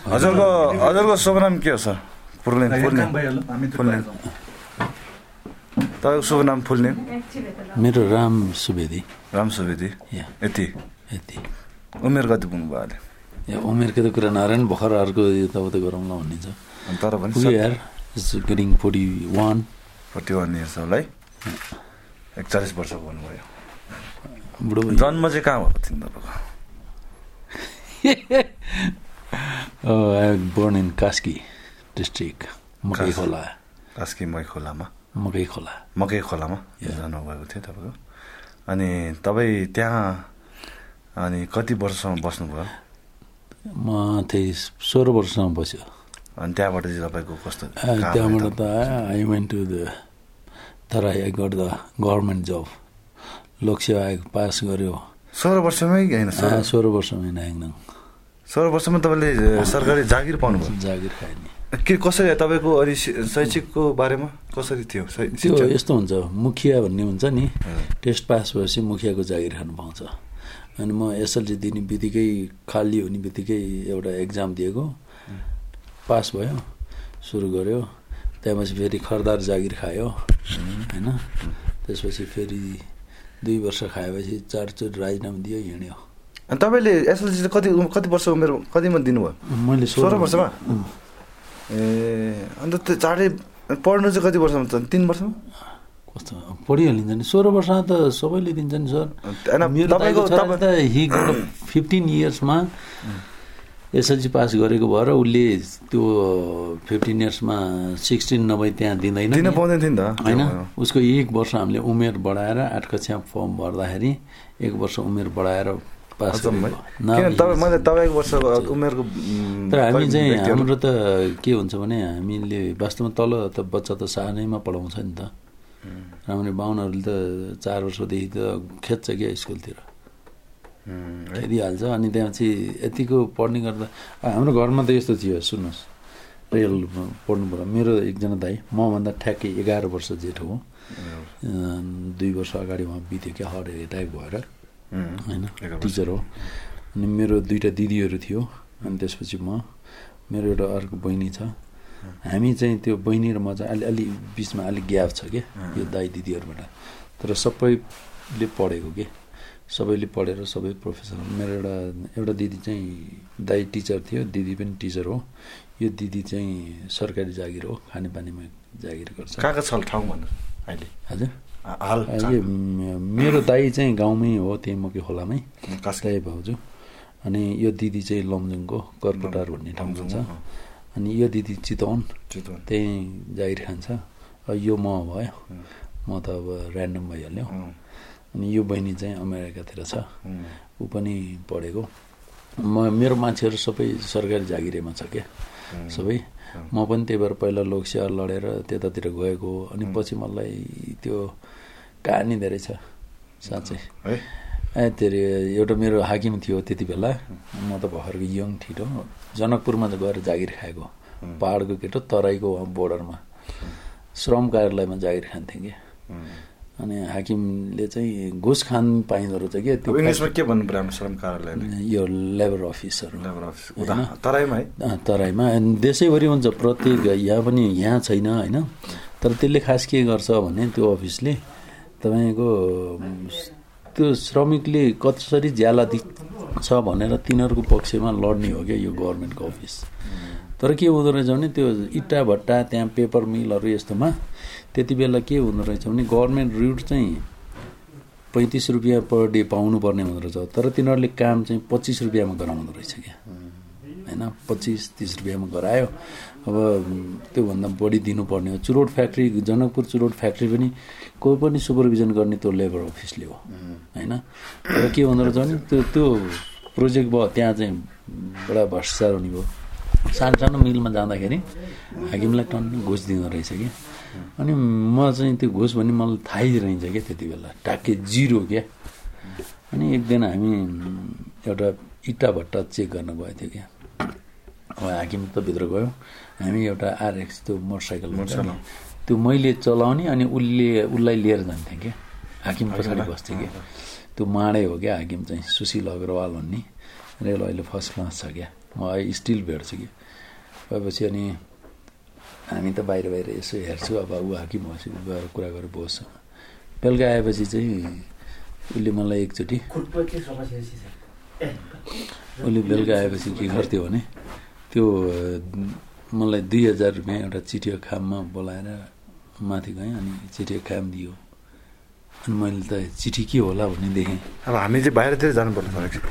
हजुरको शुभ नाम के हो सर? फुल नेम तपाईँको शुभ नाम फुल नेम? मेरो राम सुवेदी। यति उमेर कति पुग्नुभयो अहिले? उमेरको त कुरा नआएर भर्खर अर्को यताउता गरौँला भन्ने छ। तर पनि यार इट्स गेटिङ 41 इयर्स होला है। 41 वर्ष भन्नुभयो। जन्म चाहिँ कहाँ भएको थियो तपाईँको? I was born in Kaski district, Makaikhola. Kaski मैखोलामा मकैखोलामा जानुभएको थियो तपाईँको। अनि तपाईँ त्यहाँ अनि कति वर्षसम्म बस्नुभयो? म त्यही 16 वर्षसम्म बस्यो। अनि त्यहाँबाट चाहिँ तपाईँको कस्तो? त्यहाँबाट त I went to the Terai. I got the government job, Lok Sewa Aayog pass गर्यो। 16 वर्षमै होइन? 16 वर्षमै नाइङ 16 वर्षमा तपाईँले सरकारी जागिर पाउनुभयो? जागिर खाए नि। के कसरी तपाईँको अनि शैक्षिकको बारेमा कसरी थियो? त्यो यस्तो हुन्छ, मुखिया भन्ने हुन्छ नि, टेस्ट पास भएपछि मुखियाको जागिर खानु पाउँछ। अनि म एसएलसी दिने बित्तिकै, खाली हुने बित्तिकै एउटा एक्जाम दिएको, पास भयो, सुरु गर्यो। त्यहाँपछि फेरि खरदार जागिर खायो होइन। त्यसपछि फेरि 2 वर्ष खाएपछि 4 चोटि राजीनामा दियो, हिँड्यो। अनि तपाईँले एसएलसी कति वर्ष उमेर कतिमा दिनुभयो? मैले 16 वर्षमा। अन्त त्यो चाँडै पढ्नु चाहिँ कति वर्षमा? 3 वर्षमा कस्तो पढिहालिन्छ नि। 16 वर्षमा त सबैले दिन्छ नि सर। मेरो त हि 15 इयर्समा एसएलसी पास गरेको भएर उसले त्यो 15 इयर्समा 16 नभई त्यहाँ दिँदैन होइन। उसको 1 वर्ष हामीले उमेर बढाएर 8 कक्षा फर्म भर्दाखेरि 1 वर्ष उमेर बढाएर पास मैले तपाईँको वर्ष उमेरको। तर हामी चाहिँ हाम्रो त के हुन्छ भने हामीले वास्तवमा तल त बच्चा त सानैमा पढाउँछ नि त। हाम्रो बाहुनहरूले त 4 वर्षदेखि त खेद्छ क्या स्कुलतिर, खेदिहाल्छ। अनि त्यहाँ चाहिँ यतिको पढ्ने गर्दा हाम्रो घरमा त यस्तो थियो। सुन्नुहोस्, रेल पढ्नु पर्यो। मेरो एकजना दाइ मभन्दा ठ्याक्कै 11 वर्ष जेठो हो। 2 वर्ष अगाडि उहाँ बित्यो क्या, हार्ट एट्याक भएर होइन। टिचर हो। अनि मेरो 2टा दिदीहरू थियो। अनि त्यसपछि मेरो एउटा अर्को बहिनी छ। हामी चाहिँ त्यो बहिनी र म चाहिँ अलि बिचमा अलिक ग्याप छ क्या यो दाइ दिदीहरूबाट। तर सबैले पढेको के, सबैले पढेर सबै प्रोफेसर। मेरो एउटा दिदी चाहिँ दाइ टिचर थियो, दिदी पनि टिचर हो। यो दिदी चाहिँ सरकारी जागिर हो, खानेपानीमा जागिर गर्छ। कहाँको छ ठाउँ भन्नु अहिले? हजुर मेरो दाइ चाहिँ गाउँमै हो, त्यही मकैखोलामै दाइ भाउजू। अनि यो दिदी चाहिँ लमजुङको कर्कोटार भन्ने ठाउँ छ। अनि यो दिदी चितवन, त्यही जागिर खान्छ। यो म भयो, म त अब ऱ्यान्डम भइहाल्यो। अनि यो बहिनी चाहिँ अमेरिकातिर छ, ऊ पनि पढेको। मेरो मान्छेहरू सबै सरकारी जागिरेमा छ क्या सबै। म पनि त्यही भएर पहिला लोकसेवा लडेर त्यतातिर गएको। अनि पछि मलाई त्यो कहानी धेरै छ साँच्चै। धेरै एउटा मेरो हाकिम थियो त्यति बेला। म त भर्खरको यङ ठिटो जनकपुरमा गएर जागिर खाएको, पहाडको केटो, तराईको बोर्डरमा श्रम कार्यालयमा जागिर खान्थेँ कि। अनि हाकिमले चाहिँ घुस खान पाइँदो रहेछ क्या। त्यो इङ्ग्लिसमा के भन्नु पर्यो? श्रम कार्यालय यो लेबर अफिसहरू तराईमा है। तराईमा देशैभरि हुन्छ, प्रत्येक यहाँ पनि यहाँ छैन होइन। तर त्यसले खास के गर्छ भने त्यो अफिसले तपाईँको त्यो श्रमिकले कसरी ज्याला छ भनेर तिनीहरूको पक्षमा लड्ने हो क्या यो गभर्मेन्टको अफिस। तर के हुँदो रहेछ भने त्यो इट्टा भट्टा त्यहाँ पेपर मिलहरू यस्तोमा त्यति बेला के हुँदो रहेछ भने गभर्मेन्ट रुट चाहिँ 35 रुपियाँ पर डे पाउनु पर्ने हुँदो रहेछ। तर तिनीहरूले काम चाहिँ 25 रुपियाँमा गराउँदो रहेछ क्या होइन। 25-30 रुपियाँमा गरायो। अब त्योभन्दा बढी दिनुपर्ने हो। चुरोट फ्याक्ट्री, जनकपुर चुरोट फ्याक्ट्री पनि कोही पनि सुपरभिजन गर्ने त्यो लेबर अफिसले हो होइन। र के हुँदो रहेछ भने त्यो प्रोजेक्ट भयो, त्यहाँ चाहिँ बडा भ्रष्टाचार हुने भयो। सानो मिलमा जाँदाखेरि हाकिमलाई टन्न घुस दिँदो रहेछ कि। अनि म चाहिँ त्यो घुस भन्ने मलाई थाहै रहन्छ क्या त्यति बेला, टाक्कै 0 क्या। अनि एक दिन हामी एउटा इट्टा भट्टा चेक गर्न गएको थियो क्या। अब हाकिम त भित्र गयो, हामी एउटा RX त्यो मोटरसाइकल त्यो मैले चलाउने अनि उसलाई लिएर जान्थेँ क्या। हाकिम पछाडि बस्थेँ क्या। त्यो माडे हो क्या हाकिम चाहिँ, सुशील अग्रवाल भन्ने। रेल अहिले फर्स्ट क्लास छ क्या, आई स्टिल भेट्छु कि भएपछि अनि हामी त बाहिर यसो हेर्छु अब ऊ हाकिम मसित गएर कुरा गरेर बस्छु बेलुका आएपछि चाहिँ उसले मलाई एकचोटि उसले बेलुका आएपछि के गर्थ्यो भने त्यो मलाई 2000 रुपियाँ एउटा चिठीको खाममा बोलाएर माथि गएँ अनि चिठीको खाम दियो अनि मैले त चिठी के होला भन्ने देखेँ अब हामी चाहिँ बाहिरतिर जानुपर्छ